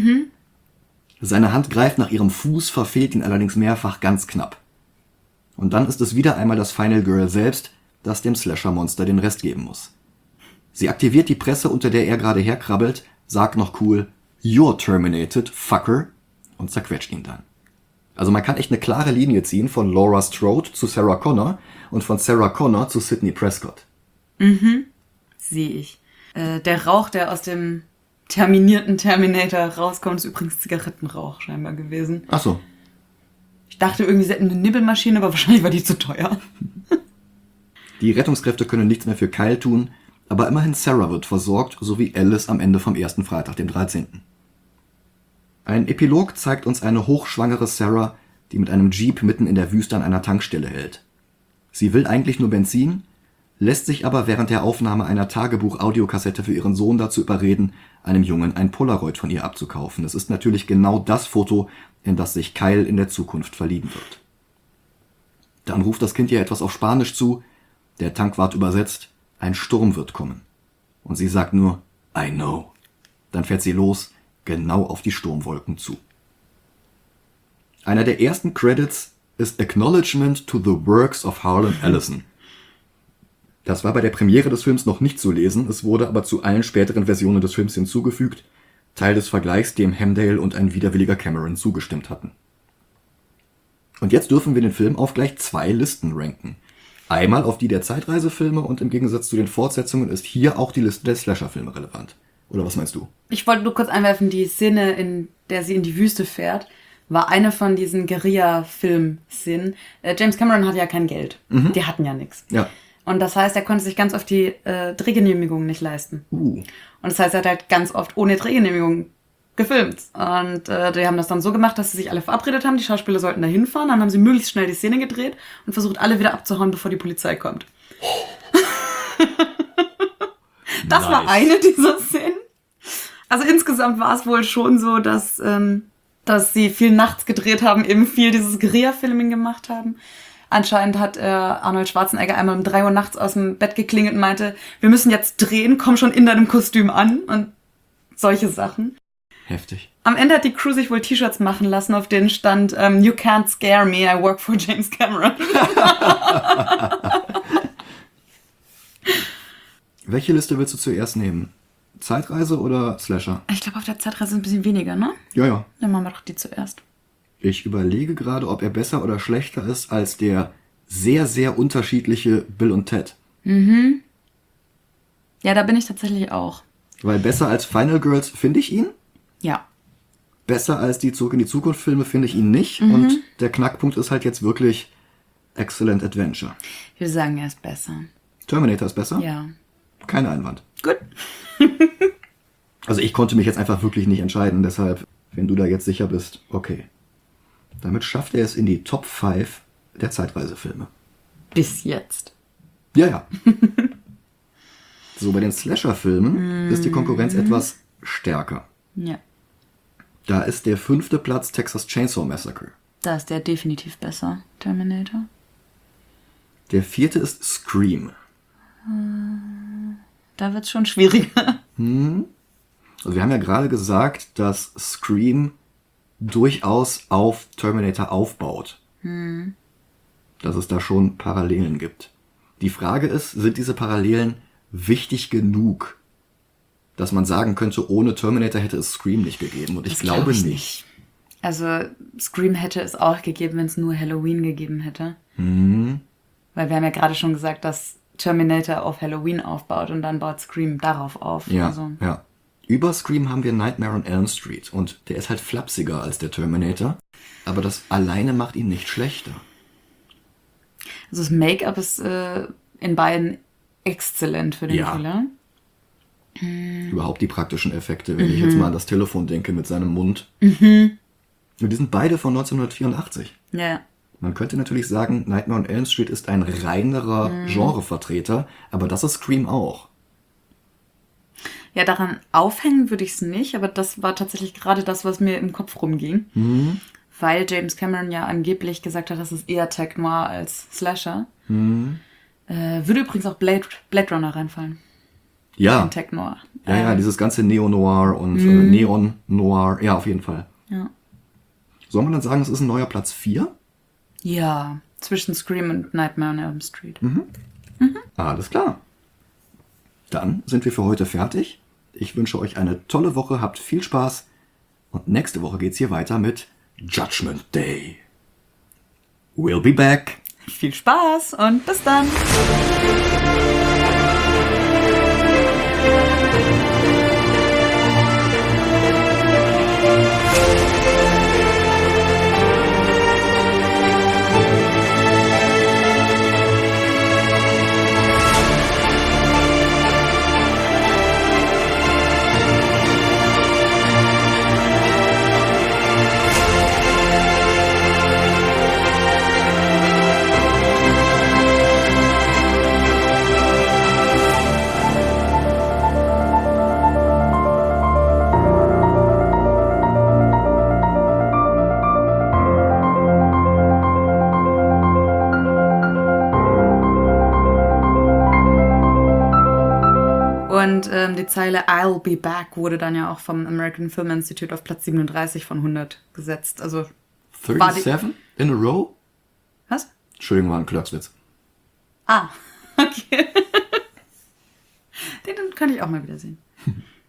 A: Seine Hand greift nach ihrem Fuß, verfehlt ihn allerdings mehrfach ganz knapp. Und dann ist es wieder einmal das Final Girl selbst, das dem Slasher-Monster den Rest geben muss. Sie aktiviert die Presse, unter der er gerade herkrabbelt, sagt noch cool, "You're terminated, fucker", und zerquetscht ihn dann. Also man kann echt eine klare Linie ziehen von Laura Strode zu Sarah Connor und von Sarah Connor zu Sidney Prescott.
B: Sehe ich. Der Rauch, der aus dem terminierten Terminator rauskommt, ist übrigens Zigarettenrauch scheinbar gewesen.
A: Ach so.
B: Ich dachte irgendwie, sie hätten eine Nibbelmaschine, aber wahrscheinlich war die zu teuer.
A: Die Rettungskräfte können nichts mehr für Kyle tun, aber immerhin Sarah wird versorgt, sowie Alice am Ende vom ersten Freitag, dem 13. Ein Epilog zeigt uns eine hochschwangere Sarah, die mit einem Jeep mitten in der Wüste an einer Tankstelle hält. Sie will eigentlich nur Benzin, lässt sich aber während der Aufnahme einer Tagebuch-Audiokassette für ihren Sohn dazu überreden, einem Jungen ein Polaroid von ihr abzukaufen. Es ist natürlich genau das Foto, in das sich Kyle in der Zukunft verlieben wird. Dann ruft das Kind ihr etwas auf Spanisch zu, der Tankwart übersetzt, ein Sturm wird kommen. Und sie sagt nur, I know. Dann fährt sie los, genau auf die Sturmwolken zu. Einer der ersten Credits ist Acknowledgement to the Works of Harlan Ellison. Das war bei der Premiere des Films noch nicht zu lesen, es wurde aber zu allen späteren Versionen des Films hinzugefügt, Teil des Vergleichs, dem Hemdale und ein widerwilliger Cameron zugestimmt hatten. Und jetzt dürfen wir den Film auf gleich 2 Listen ranken. Einmal auf die der Zeitreisefilme und im Gegensatz zu den Fortsetzungen ist hier auch die Liste der Slasher-Filme relevant. Oder was meinst du?
B: Ich wollte nur kurz einwerfen, die Szene, in der sie in die Wüste fährt, war eine von diesen Guerilla-Film-Szenen. James Cameron hatte ja kein Geld. Die hatten ja nichts.
A: Ja.
B: Und das heißt, er konnte sich ganz oft die Drehgenehmigung nicht leisten. Und das heißt, er hat halt ganz oft ohne Drehgenehmigung gefilmt. Und die haben das dann so gemacht, dass sie sich alle verabredet haben, die Schauspieler sollten da hinfahren, dann haben sie möglichst schnell die Szene gedreht und versucht, alle wieder abzuhauen, bevor die Polizei kommt. Das nice. War eine dieser Szenen. Also insgesamt war es wohl schon so, dass sie viel nachts gedreht haben, eben viel dieses Guerilla-Filming gemacht haben. Anscheinend hat Arnold Schwarzenegger einmal um 3 Uhr nachts aus dem Bett geklingelt und meinte, wir müssen jetzt drehen, komm schon in deinem Kostüm an und solche Sachen.
A: Heftig.
B: Am Ende hat die Crew sich wohl T-Shirts machen lassen, auf denen stand, You can't scare me, I work for James Cameron.
A: Welche Liste willst du zuerst nehmen? Zeitreise oder Slasher?
B: Ich glaube, auf der Zeitreise ein bisschen weniger, ne?
A: Ja.
B: Dann machen wir doch die zuerst.
A: Ich überlege gerade, ob er besser oder schlechter ist als der sehr, sehr unterschiedliche Bill und Ted.
B: Ja, da bin ich tatsächlich auch.
A: Weil besser als Final Girls finde ich ihn.
B: Ja.
A: Besser als die Zurück in die Zukunft Filme finde ich ihn nicht. Und der Knackpunkt ist halt jetzt wirklich Excellent Adventure.
B: Ich würde sagen, er ist besser.
A: Terminator ist besser?
B: Ja.
A: Kein Einwand.
B: Gut.
A: Also ich konnte mich jetzt einfach wirklich nicht entscheiden. Deshalb, wenn du da jetzt sicher bist, okay. Damit schafft er es in die Top 5 der Zeitreisefilme.
B: Bis jetzt.
A: Ja. So, bei den Slasher-Filmen ist die Konkurrenz etwas stärker.
B: Ja.
A: Da ist der 5. Platz Texas Chainsaw Massacre.
B: Da ist der definitiv besser, Terminator.
A: Der 4. ist Scream.
B: Da wird's schon schwieriger.
A: Also wir haben ja gerade gesagt, dass Scream durchaus auf Terminator aufbaut. Dass es da schon Parallelen gibt. Die Frage ist, sind diese Parallelen wichtig genug, dass man sagen könnte, ohne Terminator hätte es Scream nicht gegeben? Und ich glaube nicht.
B: Also Scream hätte es auch gegeben, wenn es nur Halloween gegeben hätte. Weil wir haben ja gerade schon gesagt, dass Terminator auf Halloween aufbaut und dann baut Scream darauf auf.
A: Ja,
B: Also,
A: ja. Über Scream haben wir Nightmare on Elm Street und der ist halt flapsiger als der Terminator, aber das alleine macht ihn nicht schlechter.
B: also das Make-up ist in beiden exzellent für den
A: Ja.
B: Killer.
A: Überhaupt die praktischen Effekte, wenn ich jetzt mal an das Telefon denke mit seinem Mund. Und die sind beide von 1984.
B: Ja.
A: Man könnte natürlich sagen, Nightmare on Elm Street ist ein reinerer Genrevertreter, aber das ist Scream auch.
B: Ja, daran aufhängen würde ich es nicht, aber das war tatsächlich gerade das, was mir im Kopf rumging. Weil James Cameron ja angeblich gesagt hat, das ist eher Tech Noir als Slasher. Würde übrigens auch Blade Runner reinfallen.
A: Ja,
B: In Tech Noir.
A: ja, dieses ganze Neo-Noir und Neon-Noir, ja, auf jeden Fall.
B: Ja.
A: Soll man dann sagen, es ist ein neuer Platz 4?
B: Ja, zwischen Scream und Nightmare on Elm Street.
A: Alles klar. Dann sind wir für heute fertig. Ich wünsche euch eine tolle Woche, habt viel Spaß und nächste Woche geht's hier weiter mit Judgment Day. We'll be back.
B: Viel Spaß und bis dann. Und die Zeile I'll be back wurde dann ja auch vom American Film Institute auf Platz 37 von 100 gesetzt. Also,
A: 37 in a row?
B: was?
A: Entschuldigung, war ein Klöckswitz.
B: Ah, okay. Den kann ich auch mal wieder sehen.